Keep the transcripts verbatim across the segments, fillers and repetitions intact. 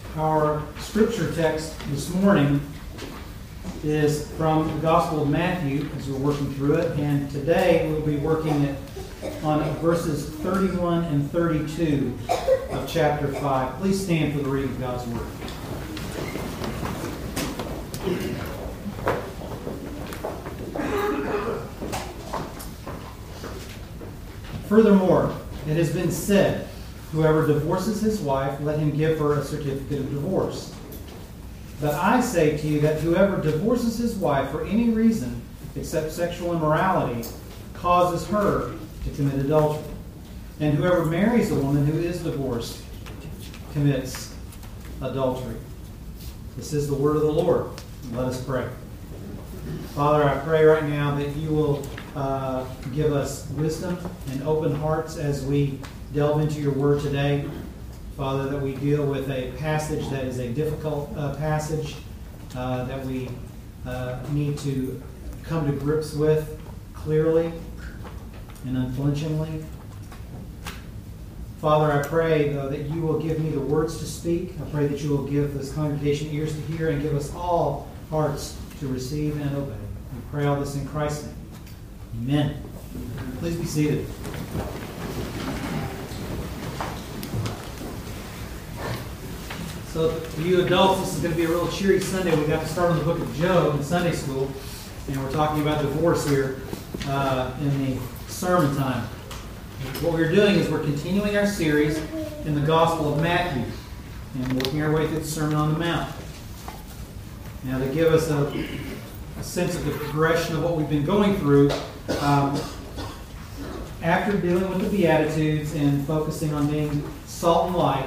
Our scripture text this morning is from the Gospel of Matthew as we're working through it, and today we'll be working at, on verses thirty-one and thirty-two of chapter five. Please stand for the reading of God's Word. Furthermore, it has been said, whoever divorces his wife, let him give her a certificate of divorce. But I say to you that whoever divorces his wife for any reason except sexual immorality causes her to commit adultery. And whoever marries a woman who is divorced commits adultery. This is the word of the Lord. Let us pray. Father, I pray right now that you will uh, give us wisdom and open hearts as we delve into your word today. Father, that we deal with a passage that is a difficult uh, passage uh, that we uh, need to come to grips with clearly and unflinchingly. Father, I pray, though, that you will give me the words to speak. I pray that you will give this congregation ears to hear and give us all hearts to receive and obey. We pray all this in Christ's name. Amen. Please be seated. So for you adults, this is going to be a real cheery Sunday. We got to start on the book of Job in Sunday school, and we're talking about divorce here uh, in the sermon time. What we're doing is we're continuing our series in the Gospel of Matthew and working our way through the Sermon on the Mount. Now, to give us a, a sense of the progression of what we've been going through, um, after dealing with the Beatitudes and focusing on being salt and light,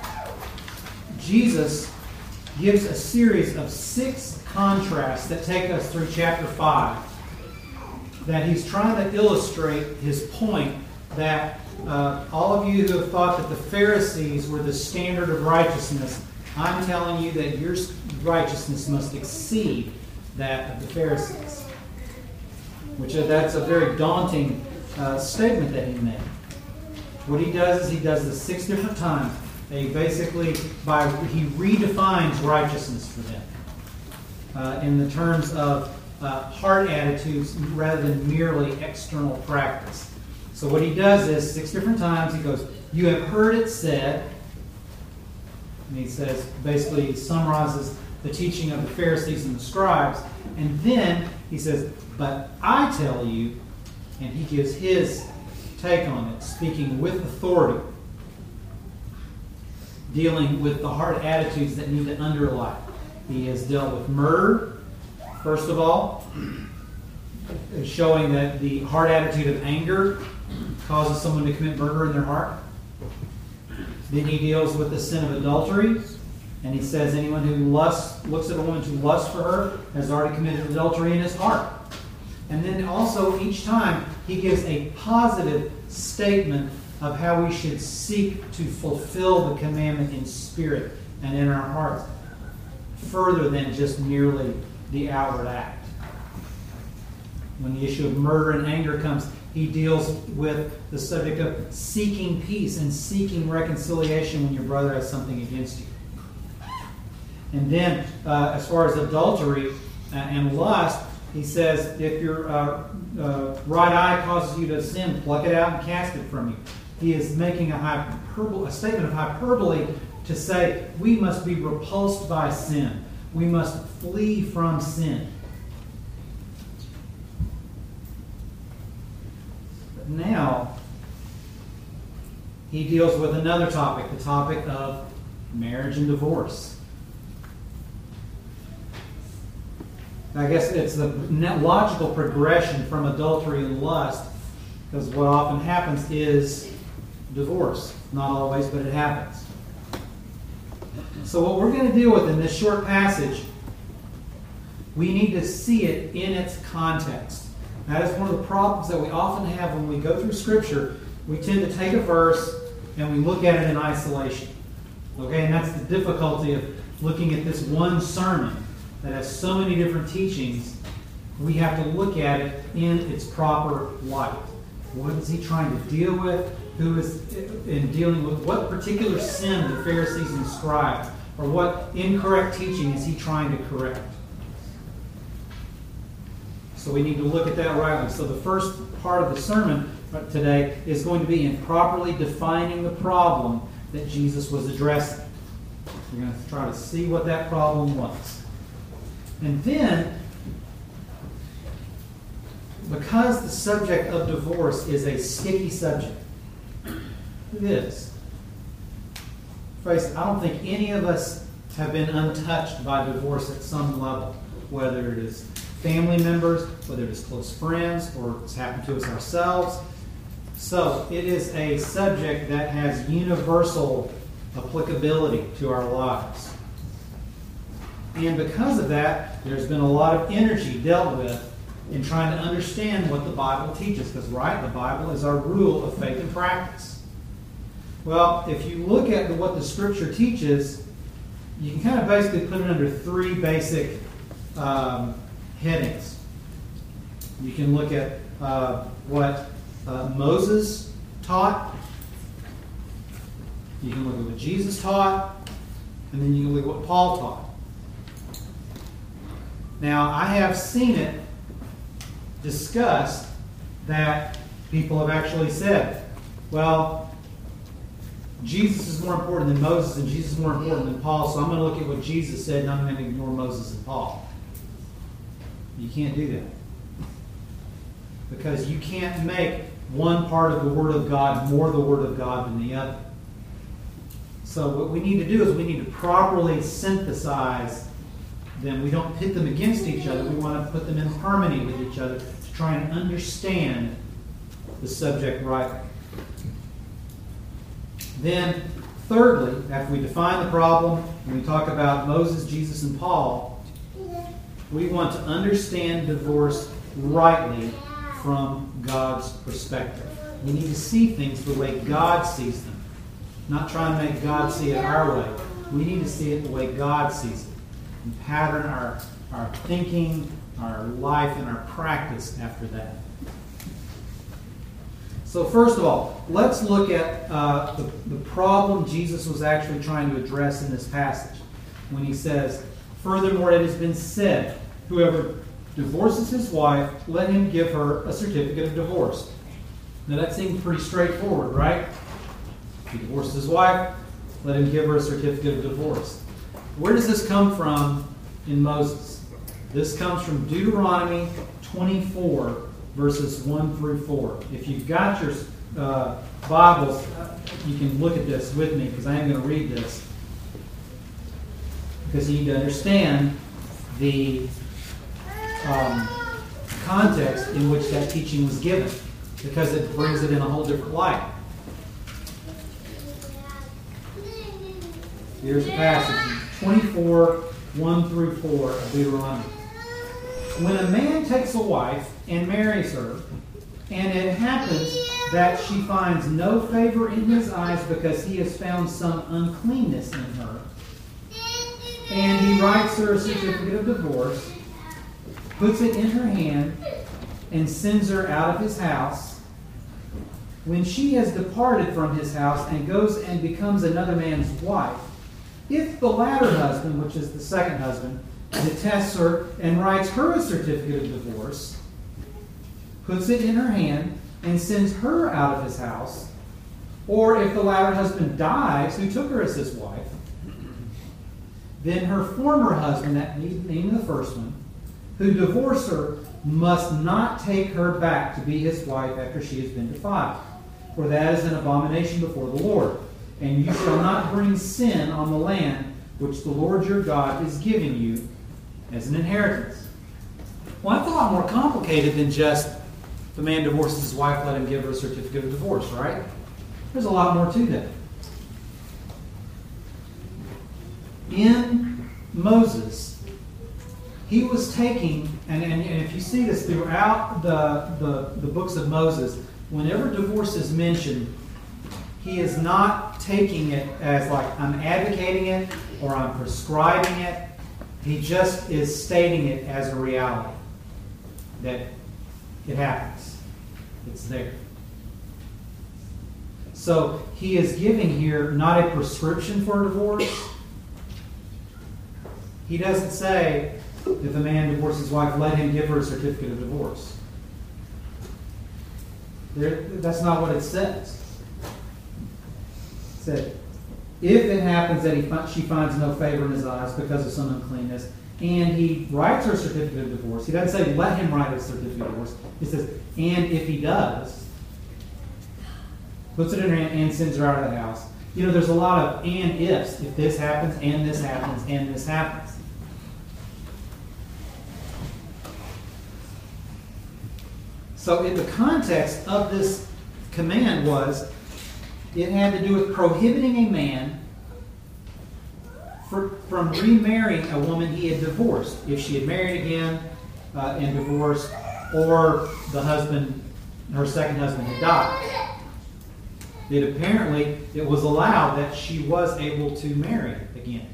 Jesus gives a series of six contrasts that take us through chapter five, that he's trying to illustrate his point that uh, all of you who have thought that the Pharisees were the standard of righteousness, I'm telling you that your righteousness must exceed that of the Pharisees. Which uh, that's a very daunting uh, statement that he made. What he does is he does this six different times. They basically, by he redefines righteousness for them uh, in the terms of uh, heart attitudes rather than merely external practice. So what he does is, six different times, he goes, you have heard it said, and he says, basically he summarizes the teaching of the Pharisees and the scribes, and then he says, but I tell you, and he gives his take on it, speaking with authority, dealing with the heart attitudes that need to underlie. He has dealt with murder, first of all, showing that the heart attitude of anger causes someone to commit murder in their heart. Then he deals with the sin of adultery, and he says anyone who lusts, looks at a woman to lust for her has already committed adultery in his heart. And then also each time he gives a positive statement of how we should seek to fulfill the commandment in spirit and in our hearts, further than just merely the outward act. When the issue of murder and anger comes, he deals with the subject of seeking peace and seeking reconciliation when your brother has something against you. And then, uh, as far as adultery uh, and lust, he says, if your uh, uh, right eye causes you to sin, pluck it out and cast it from you. He is making a, hyperbole, a statement of hyperbole to say we must be repulsed by sin. We must flee from sin. But now, he deals with another topic, the topic of marriage and divorce. I guess it's the logical progression from adultery and lust, because what often happens is divorce. Not always, but it happens. So what we're going to deal with in this short passage, we need to see it in its context. That is one of the problems that we often have when we go through Scripture. We tend to take a verse and we look at it in isolation. Okay, and that's the difficulty of looking at this one sermon that has so many different teachings. We have to look at it in its proper light. What is he trying to deal with? Who is in dealing with what particular sin the Pharisees and scribes or what incorrect teaching is he trying to correct? So we need to look at that rightly. So the first part of the sermon today is going to be in properly defining the problem that Jesus was addressing. We're going to try to see what that problem was. And then, because the subject of divorce is a sticky subject, it is. Face it, I don't think any of us have been untouched by divorce at some level, whether it is family members, whether it is close friends, or it's happened to us ourselves. So it is a subject that has universal applicability to our lives. And because of that, there's been a lot of energy dealt with in trying to understand what the Bible teaches. Because, right, the Bible is our rule of faith and practice. Well, if you look at what the Scripture teaches, you can kind of basically put it under three basic um, headings. You can look at uh, what uh, Moses taught. You can look at what Jesus taught. And then you can look at what Paul taught. Now, I have seen it discussed that people have actually said, well, Jesus is more important than Moses and Jesus is more important than Paul, so I'm going to look at what Jesus said and I'm going to ignore Moses and Paul. You can't do that. Because you can't make one part of the Word of God more the Word of God than the other. So what we need to do is we need to properly synthesize them. We don't pit them against each other. We want to put them in harmony with each other to try and understand the subject rightly. Then, thirdly, after we define the problem and we talk about Moses, Jesus, and Paul, we want to understand divorce rightly from God's perspective. We need to see things the way God sees them. Not try and make God see it our way. We need to see it the way God sees it. And pattern our, our thinking, our life, and our practice after that. So first of all, let's look at uh, the, the problem Jesus was actually trying to address in this passage. When he says, furthermore, it has been said, whoever divorces his wife, let him give her a certificate of divorce. Now that seems pretty straightforward, right? If he divorces his wife, let him give her a certificate of divorce. Where does this come from in Moses? This comes from Deuteronomy twenty-four, verses one through four. If you've got your uh, Bibles, you can look at this with me because I am going to read this. Because you need to understand the um, context in which that teaching was given. Because it brings it in a whole different light. Here's the passage. twenty-four, one through four of Deuteronomy. When a man takes a wife and marries her, and it happens that she finds no favor in his eyes because he has found some uncleanness in her, and he writes her a certificate of divorce, puts it in her hand, and sends her out of his house, when she has departed from his house and goes and becomes another man's wife, if the latter husband, which is the second husband, detests her and writes her a certificate of divorce, puts it in her hand, and sends her out of his house, or if the latter husband dies, who took her as his wife, then her former husband, that meaning the first one, who divorced her, must not take her back to be his wife after she has been defiled. For that is an abomination before the Lord. And you shall not bring sin on the land which the Lord your God is giving you as an inheritance. Well, that's a lot more complicated than just the man divorces his wife, let him give her a certificate of divorce, right? There's a lot more to that. In Moses, he was taking, and, and, and if you see this throughout the, the, the books of Moses, whenever divorce is mentioned, he is not taking it as like, I'm advocating it or I'm prescribing it. He just is stating it as a reality. That it happens. It's there. So he is giving here not a prescription for a divorce, He doesn't say, if a man divorces his wife, let him give her a certificate of divorce. There, that's not what it says. It said, if it happens that he, she finds no favor in his eyes because of some uncleanness, and he writes her a certificate of divorce, he doesn't say, let him write a certificate of divorce. He says, and if he does, puts it in her hand and sends her out of the house. You know, there's a lot of and ifs. If this happens, and this happens, and this happens. So in the context of this command was, it had to do with prohibiting a man for, from remarrying a woman he had divorced. If she had married again uh, and divorced, or the husband, her second husband had died. That apparently it was allowed that she was able to marry again.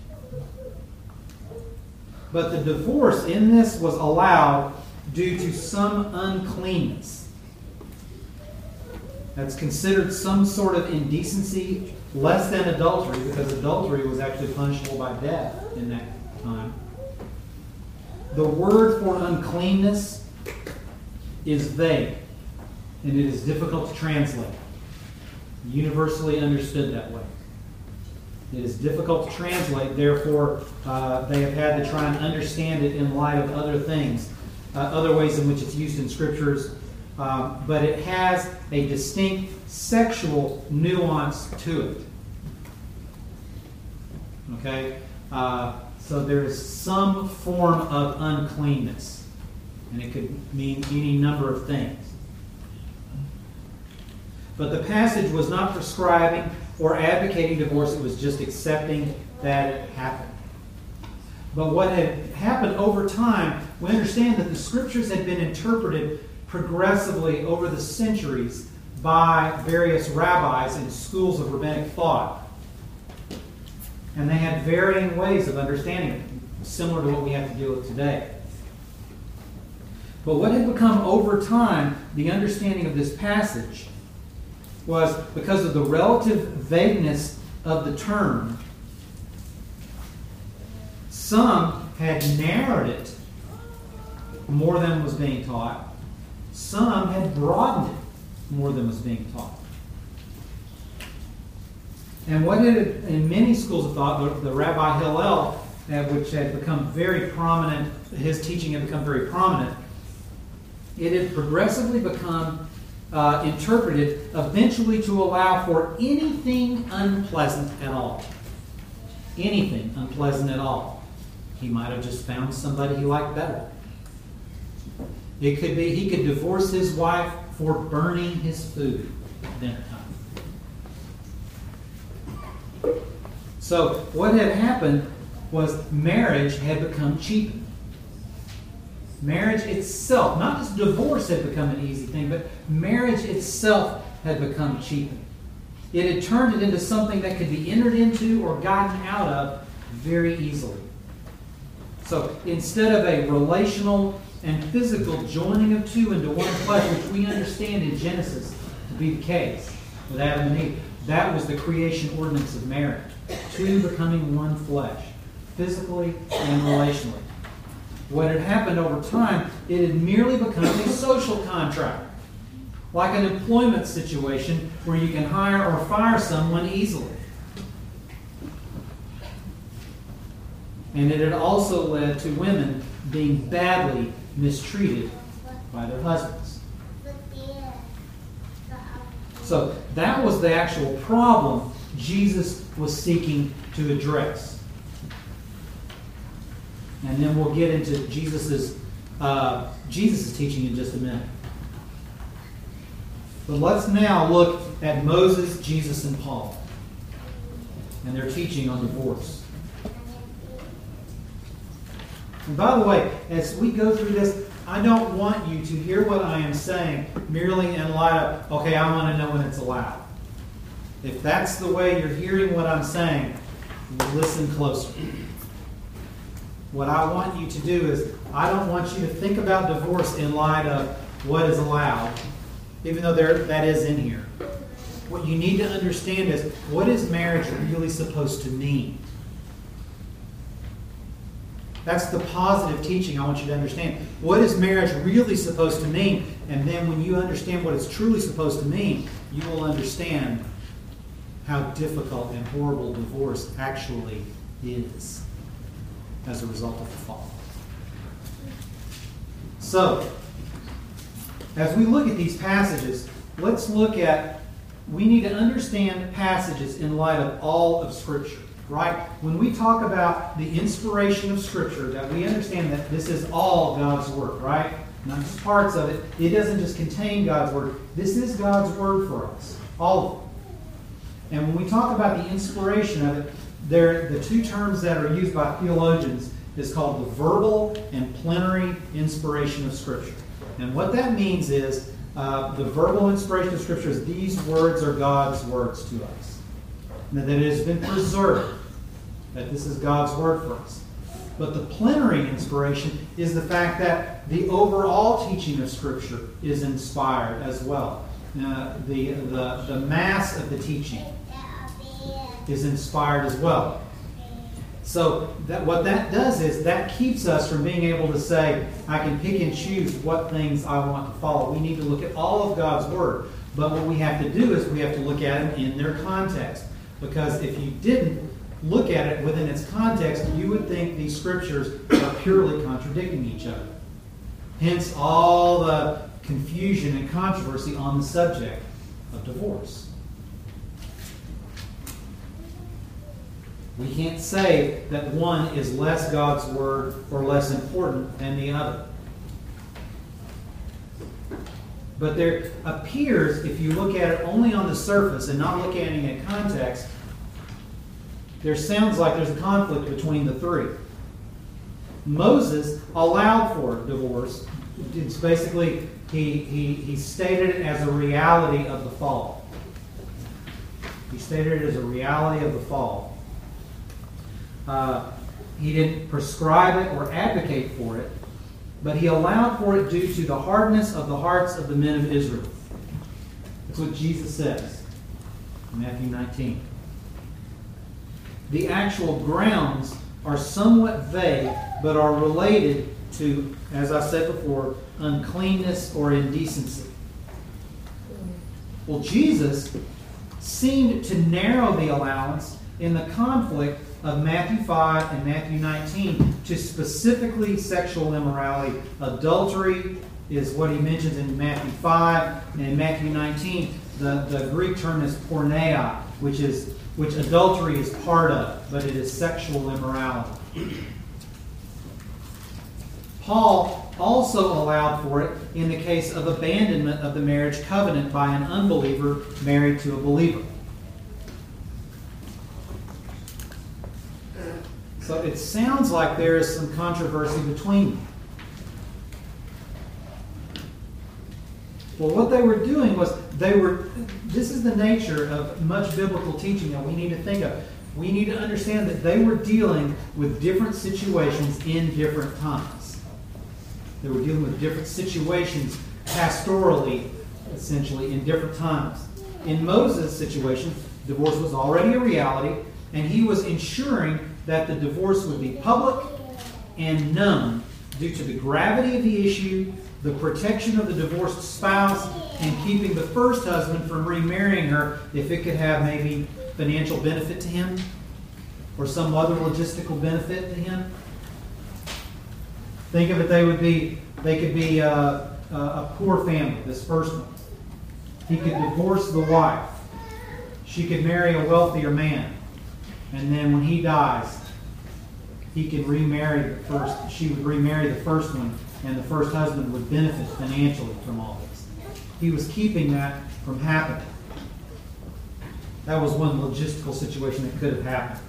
But the divorce in this was allowed due to some uncleanness. That's considered some sort of indecency less than adultery, because adultery was actually punishable by death in that time. The word for uncleanness is vague, and it is difficult to translate. Universally understood that way. It is difficult to translate, therefore uh, they have had to try and understand it in light of other things, uh, other ways in which it's used in scriptures, um, but it has a distinct sexual nuance to it. Okay? Uh, so there is some form of uncleanness, and it could mean any number of things. But the passage was not prescribing or advocating divorce. It was just accepting that it happened. But what had happened over time, we understand that the Scriptures had been interpreted progressively over the centuries by various rabbis in schools of rabbinic thought. And they had varying ways of understanding it, similar to what we have to deal with today. But what had become over time the understanding of this passage was, because of the relative vagueness of the term, some had narrowed it more than was being taught. Some had broadened it more than was being taught. And what had, in many schools of thought, the, the Rabbi Hillel, uh, which had become very prominent, his teaching had become very prominent, it had progressively become Uh, interpreted eventually to allow for anything unpleasant at all. Anything unpleasant at all. He might have just found somebody he liked better. It could be he could divorce his wife for burning his food at dinner time. So what had happened was marriage had become cheapened. Marriage itself, not just divorce had become an easy thing, but marriage itself had become cheapened. It had turned it into something that could be entered into or gotten out of very easily. So instead of a relational and physical joining of two into one flesh, which we understand in Genesis to be the case with Adam and Eve, that was the creation ordinance of marriage. Two becoming one flesh, physically and relationally. What had happened over time, it had merely become a social contract. Like an employment situation where you can hire or fire someone easily. And it had also led to women being badly mistreated by their husbands. So that was the actual problem Jesus was seeking to address. And then we'll get into Jesus's uh, Jesus's teaching in just a minute. But let's now look at Moses, Jesus, and Paul and their teaching on divorce. And by the way, as we go through this, I don't want you to hear what I am saying merely in light of, okay, I want to know when it's allowed. If that's the way you're hearing what I'm saying, listen closer. What I want you to do is, I don't want you to think about divorce in light of what is allowed, even though there, that is in here. What you need to understand is, what is marriage really supposed to mean? That's the positive teaching I want you to understand. What is marriage really supposed to mean? And then when you understand what it's truly supposed to mean, you will understand how difficult and horrible divorce actually is as a result of the fall. So, as we look at these passages, let's look at, we need to understand passages in light of all of Scripture, right? When we talk about the inspiration of Scripture, that we understand that this is all God's Word, right? Not just parts of it. It doesn't just contain God's Word. This is God's Word for us, all of it. And when we talk about the inspiration of it, there, the two terms that are used by theologians is called the verbal and plenary inspiration of Scripture. And what that means is uh, the verbal inspiration of Scripture is these words are God's words to us. And that it has been preserved, that this is God's Word for us. But the plenary inspiration is the fact that the overall teaching of Scripture is inspired as well. Uh, the, the, the mass of the teaching is inspired as well. So that what that does is that keeps us from being able to say, I can pick and choose what things I want to follow. We need to look at all of God's Word. But what we have to do is we have to look at them in their context. Because if you didn't look at it within its context, you would think these Scriptures are purely contradicting each other. Hence all the confusion and controversy on the subject of divorce. We can't say that one is less God's Word or less important than the other. But there appears, if you look at it only on the surface and not looking at it in context, there sounds like there's a conflict between the three. Moses allowed for divorce. It's basically, he, he, he stated it as a reality of the fall. He stated it as a reality of the fall. Uh, he didn't prescribe it or advocate for it, but he allowed for it due to the hardness of the hearts of the men of Israel. That's what Jesus says in Matthew nineteen. The actual grounds are somewhat vague, but are related to, as I said before, uncleanness or indecency. Well, Jesus seemed to narrow the allowance in the conflict of Matthew five and Matthew nineteen to specifically sexual immorality. Adultery is what he mentions in Matthew five, and in Matthew nineteen, the, the Greek term is porneia, which is which adultery is part of, but it is sexual immorality. Paul also allowed for it in the case of abandonment of the marriage covenant by an unbeliever married to a believer. So it sounds like there is some controversy between them. Well, what they were doing was they were, this is the nature of much biblical teaching that we need to think of. We need to understand that they were dealing with different situations in different times. They were dealing with different situations pastorally, essentially, in different times. In Moses' situation, divorce was already a reality, and he was ensuring that the divorce would be public and known due to the gravity of the issue, the protection of the divorced spouse, and keeping the first husband from remarrying her if it could have maybe financial benefit to him or some other logistical benefit to him. Think of it, they would be, they could be a, a, a poor family, this first one. He could divorce the wife. She could marry a wealthier man. And then when he dies, he could remarry the first, she would remarry the first one, and the first husband would benefit financially from all this. He was keeping that from happening. That was one logistical situation that could have happened.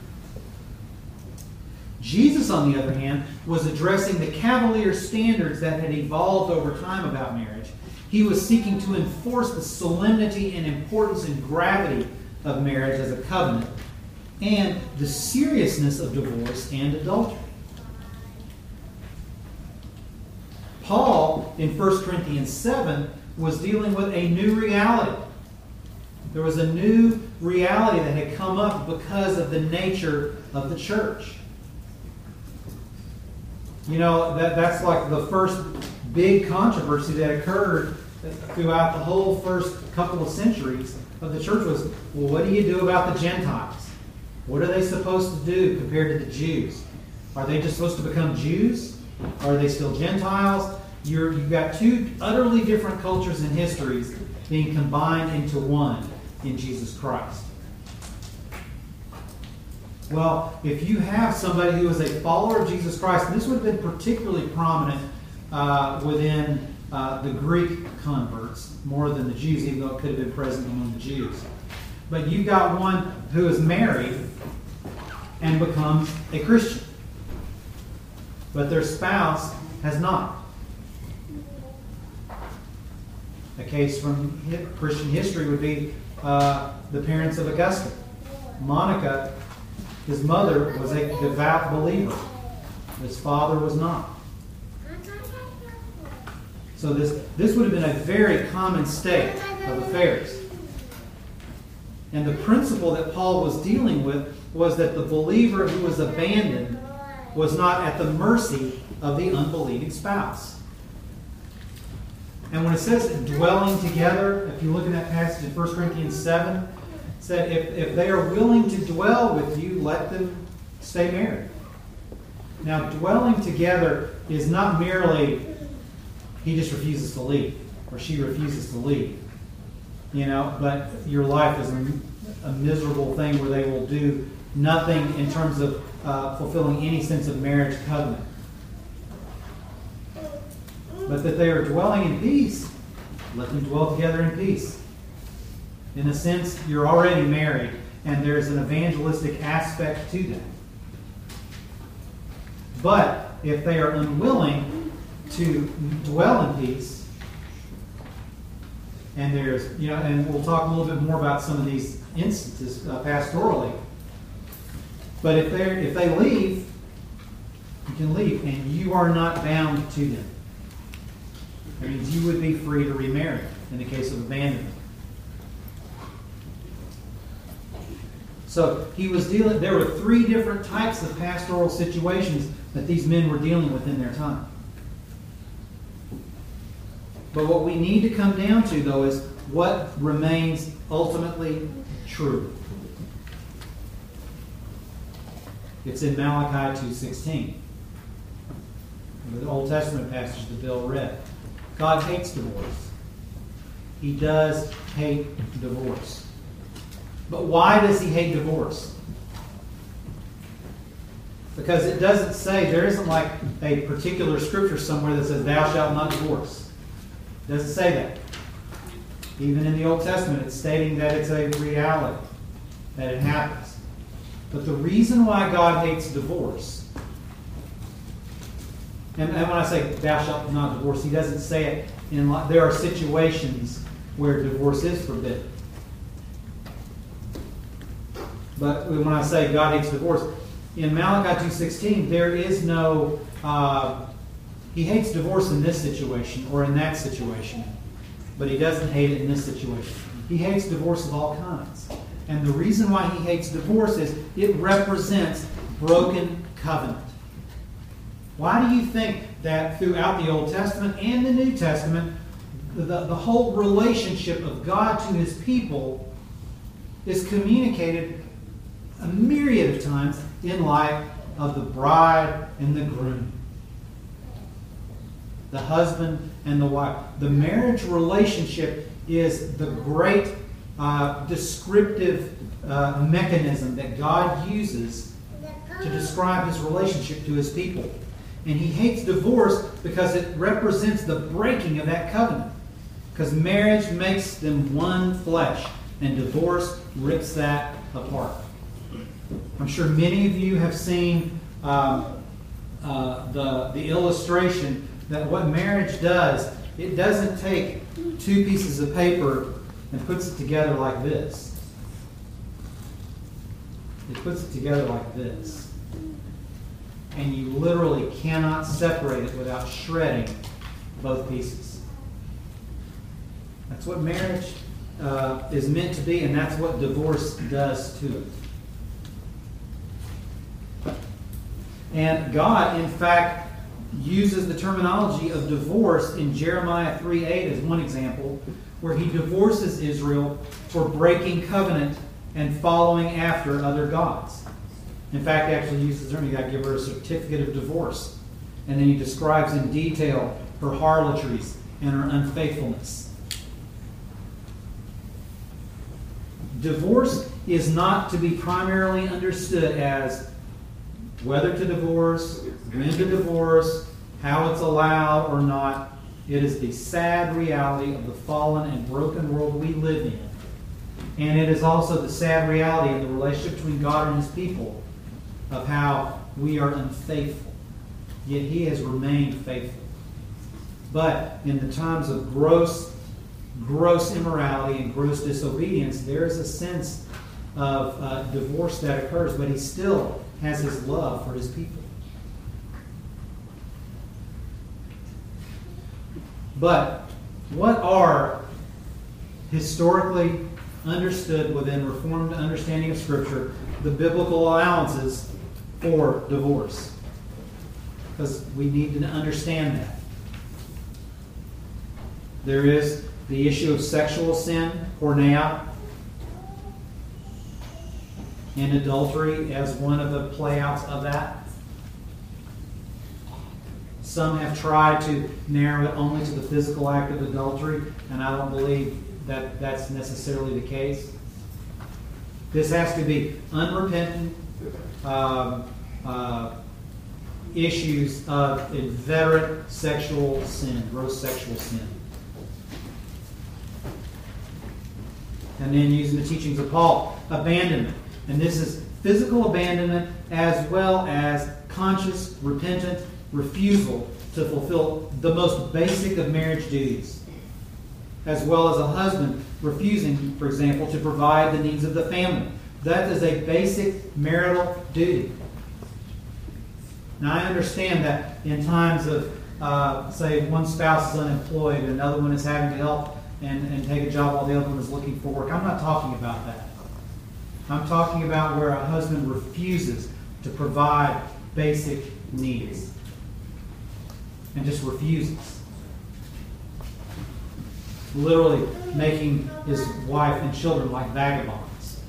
Jesus, on the other hand, was addressing the cavalier standards that had evolved over time about marriage. He was seeking to enforce the solemnity and importance and gravity of marriage as a covenant, and the seriousness of divorce and adultery. Paul, in First Corinthians seven, was dealing with a new reality. There was a new reality that had come up because of the nature of the church. You know, that, that's like the first big controversy that occurred throughout the whole first couple of centuries of the church was, well, what do you do about the Gentiles? What are they supposed to do compared to the Jews? Are they just supposed to become Jews? Are they still Gentiles? You're, you've got two utterly different cultures and histories being combined into one in Jesus Christ. Well, if you have somebody who is a follower of Jesus Christ, and this would have been particularly prominent uh, within uh, the Greek converts, more than the Jews, even though it could have been present among the Jews. But you've got one who is married and becomes a Christian, but their spouse has not. A case from Christian history would be uh, the parents of Augustine. Monica, his mother, was a devout believer. His father was not. So this, this would have been a very common state of affairs. And the principle that Paul was dealing with was that the believer who was abandoned was not at the mercy of the unbelieving spouse. And when it says dwelling together, if you look in that passage in First Corinthians seven, it said if, if they are willing to dwell with you, let them stay married. Now, dwelling together is not merely he just refuses to leave or she refuses to leave. You know, but your life is a, a miserable thing where they will do nothing in terms of uh, fulfilling any sense of marriage covenant. But that they are dwelling in peace, let them dwell together in peace. In a sense, you're already married, and there's an evangelistic aspect to that. But if they are unwilling to dwell in peace, and there's, you know, and we'll talk a little bit more about some of these instances uh, pastorally. But if they if they leave, you can leave, and you are not bound to them. That means you would be free to remarry in the case of abandonment. So he was dealing. There were three different types of pastoral situations that these men were dealing with in their time. But what we need to come down to, though, is what remains ultimately true. It's in Malachi two sixteen, the Old Testament passage that Bill read. God hates divorce. He does hate divorce. But why does he hate divorce? Because it doesn't say, there isn't like a particular scripture somewhere that says, thou shalt not divorce. It doesn't say that. Even in the Old Testament, it's stating that it's a reality, that it happens. But the reason why God hates divorce, and, and when I say thou shalt not divorce, he doesn't say it in, there are situations where divorce is forbidden. But when I say God hates divorce, in Malachi two sixteen, there is no, uh, he hates divorce in this situation or in that situation, but he doesn't hate it in this situation. He hates divorce of all kinds. And the reason why he hates divorce is it represents broken covenant. Why do you think that throughout the Old Testament and the New Testament, the, the whole relationship of God to his people is communicated a myriad of times in light of the bride and the groom, the husband and the wife? The marriage relationship is the great uh, descriptive uh, mechanism that God uses to describe his relationship to his people. And he hates divorce because it represents the breaking of that covenant. Because marriage makes them one flesh, and divorce rips that apart. I'm sure many of you have seen um, uh, the, the illustration that what marriage does, it doesn't take two pieces of paper and puts it together like this. It puts it together like this. And you literally cannot separate it without shredding both pieces. That's what marriage uh, is meant to be, and that's what divorce does to it. And God, in fact, uses the terminology of divorce in Jeremiah three eight as one example, where he divorces Israel for breaking covenant and following after other gods. In fact, he actually uses the term, you got to give her a certificate of divorce. And then he describes in detail her harlotries and her unfaithfulness. Divorce is not to be primarily understood as whether to divorce, when to divorce, how it's allowed or not. It is the sad reality of the fallen and broken world we live in. And it is also the sad reality of the relationship between God and His people, of how we are unfaithful. Yet He has remained faithful. But in the times of gross, gross immorality and gross disobedience, there is a sense of uh, divorce that occurs, but He still has His love for His people. But what are historically understood within Reformed understanding of Scripture the biblical allowances for divorce? Because we need to understand that. There is the issue of sexual sin, porneia, and adultery as one of the playouts of that. Some have tried to narrow it only to the physical act of adultery, and I don't believe that that's necessarily the case. This has to be unrepentant um, uh, issues of inveterate sexual sin, gross sexual sin. And then using the teachings of Paul, abandonment. And this is physical abandonment as well as conscious, repentant refusal to fulfill the most basic of marriage duties, as well as a husband refusing, for example, to provide the needs of the family. That is a basic marital duty. Now, I understand that in times of, uh, say, one spouse is unemployed and another one is having to help and, and take a job while the other one is looking for work. I'm not talking about that. I'm talking about where a husband refuses to provide basic needs. And just refuses. Literally making his wife and children like vagabonds.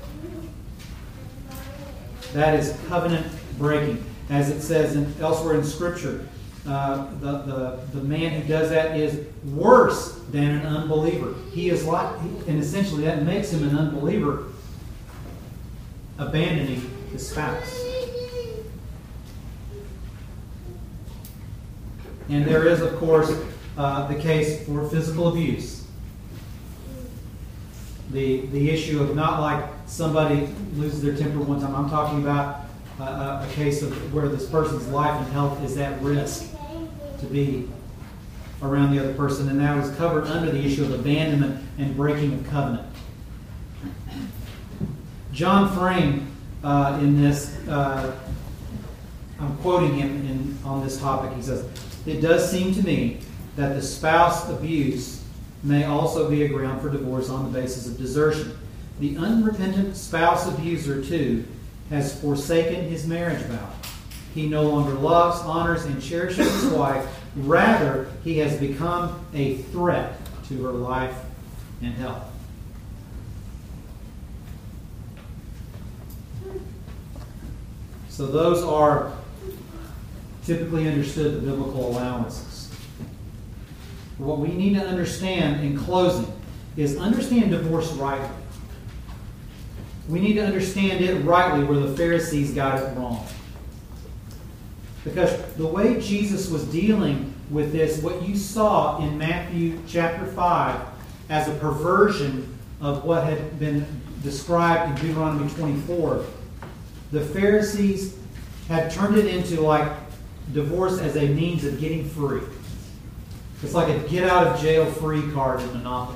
That is covenant breaking. As it says in, elsewhere in Scripture, uh, the, the, the man who does that is worse than an unbeliever. He is like, and essentially that makes him an unbeliever, abandoning his spouse. And there is, of course, uh, the case for physical abuse. The, the issue of not like somebody loses their temper one time. I'm talking about uh, a case of where this person's life and health is at risk to be around the other person. And that was covered under the issue of abandonment and breaking of covenant. John Frame, uh, in this, uh, I'm quoting him in, on this topic, he says, "It does seem to me that the spouse abuse may also be a ground for divorce on the basis of desertion. The unrepentant spouse abuser, too, has forsaken his marriage vow. He no longer loves, honors, and cherishes his wife. Rather, he has become a threat to her life and health." So those are typically understood the biblical allowances. What we need to understand in closing is understand divorce rightly. We need to understand it rightly where the Pharisees got it wrong. Because the way Jesus was dealing with this, what you saw in Matthew chapter five as a perversion of what had been described in Deuteronomy twenty-four, the Pharisees had turned it into like divorce as a means of getting free. It's like a get out of jail free card in Monopoly.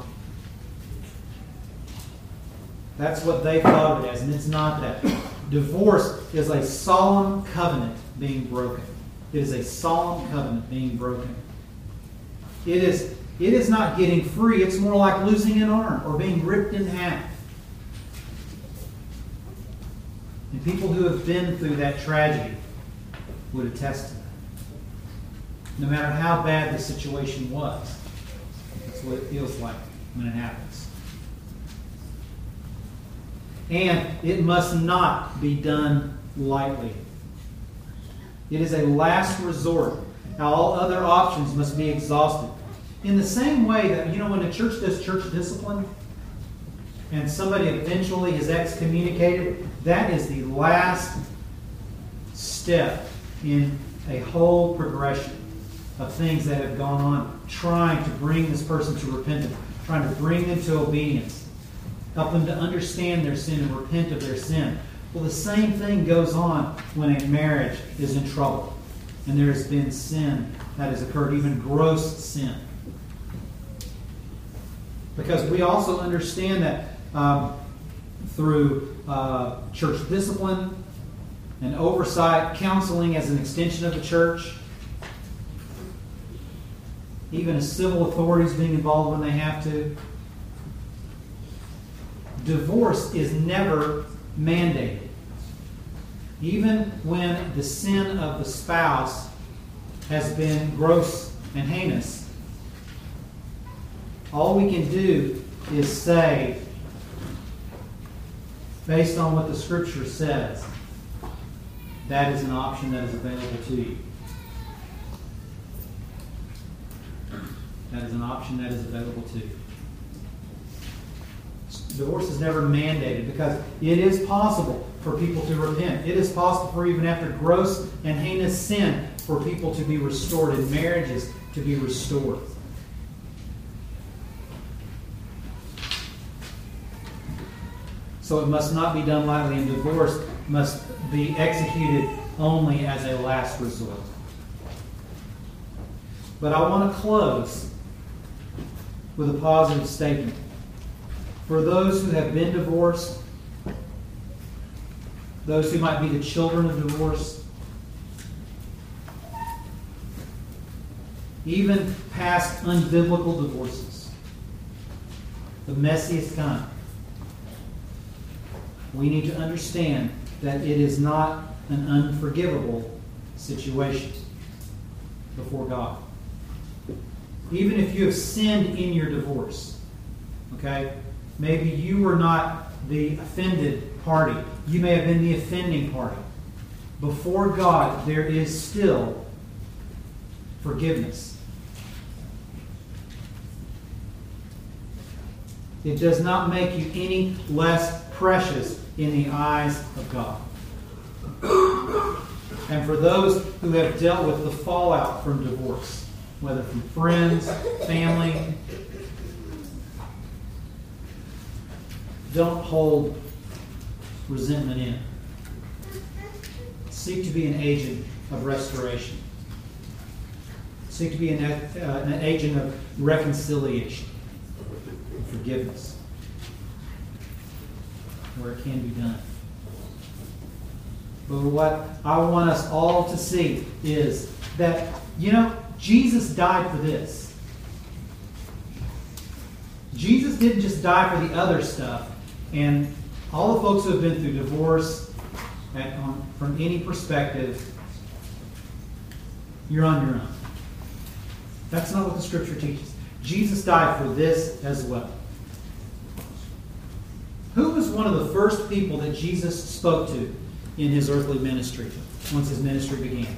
That's what they thought of it as, and it's not that. Divorce is a solemn covenant being broken. It is a solemn covenant being broken. It is, it is not getting free. It's more like losing an arm or being ripped in half. And people who have been through that tragedy would attest to that. no matter how bad the situation was. That's what it feels like when it happens. And it must not be done lightly. It is a last resort. Now, all other options must be exhausted. In the same way that, you know, when a church does church discipline and somebody eventually is excommunicated, that is the last step in a whole progression of things that have gone on, trying to bring this person to repentance, trying to bring them to obedience, help them to understand their sin and repent of their sin. Well, the same thing goes on when a marriage is in trouble and there has been sin that has occurred, even gross sin. Because we also understand that um, through uh, church discipline and oversight, counseling as an extension of the church, even as civil authorities being involved when they have to, divorce is never mandated. Even when the sin of the spouse has been gross and heinous, all we can do is say, based on what the Scripture says, that is an option that is available to you. That is an option that is available to you. Divorce is never mandated because it is possible for people to repent. It is possible for even after gross and heinous sin for people to be restored and marriages to be restored. So it must not be done lightly, and divorce must be executed only as a last resort. But I want to close with a positive statement. For those who have been divorced, those who might be the children of divorce, even past unbiblical divorces, the messiest kind, we need to understand that it is not an unforgivable situation before God. Even if you have sinned in your divorce, okay? Maybe you were not the offended party. You may have been the offending party. Before God, there is still forgiveness. It does not make you any less precious in the eyes of God. And for those who have dealt with the fallout from divorce, whether from friends, family, don't hold resentment in. Seek to be an agent of restoration. Seek to be an, uh, an agent of reconciliation and forgiveness where it can be done. But what I want us all to see is that, you know, Jesus died for this. Jesus didn't just die for the other stuff. And all the folks who have been through divorce, at, um, from any perspective, you're on your own. That's not what the Scripture teaches. Jesus died for this as well. Who was one of the first people that Jesus spoke to in his earthly ministry, once his ministry began?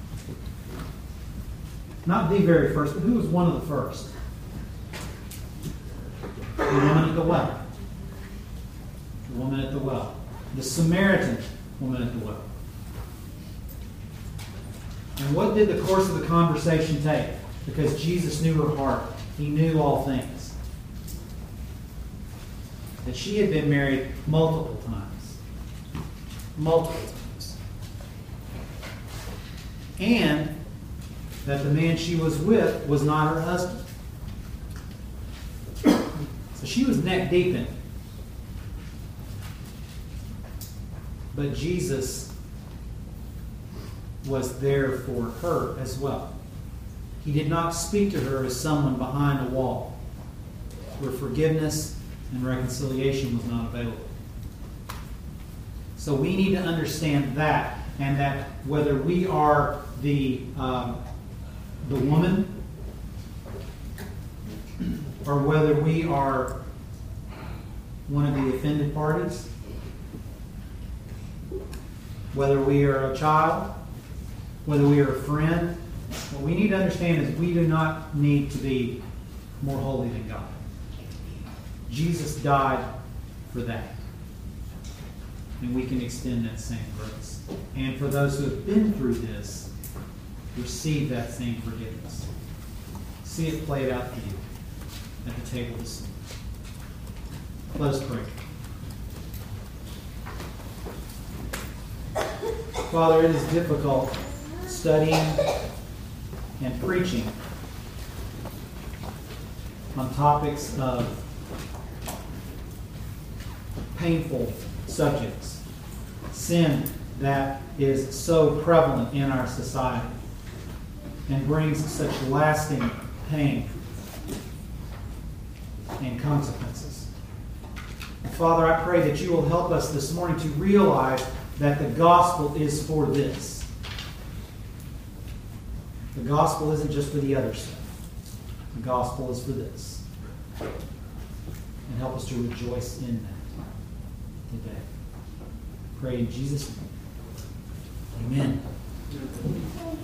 Not the very first, but who was one of the first? The woman at the well. The woman at the well. The Samaritan woman at the well. And what did the course of the conversation take? Because Jesus knew her heart. He knew all things. That she had been married multiple times. Multiple times. And that the man she was with was not her husband. So she was neck deep in it. But Jesus was there for her as well. He did not speak to her as someone behind a wall where forgiveness and reconciliation was not available. So we need to understand that, and that whether we are the um, the woman, or whether we are one of the offended parties, whether we are a child, whether we are a friend, what we need to understand is we do not need to be more holy than God. Jesus died for that. And we can extend that same grace. And for those who have been through this, receive that same forgiveness. See it played out for you at the table this morning. Let us pray. Father, it is difficult studying and preaching on topics of painful subjects, sin that is so prevalent in our society and brings such lasting pain and consequences. Father, I pray that you will help us this morning to realize that the gospel is for this. The gospel isn't just for the other stuff. The gospel is for this. And help us to rejoice in that today. Pray in Jesus' name. Amen.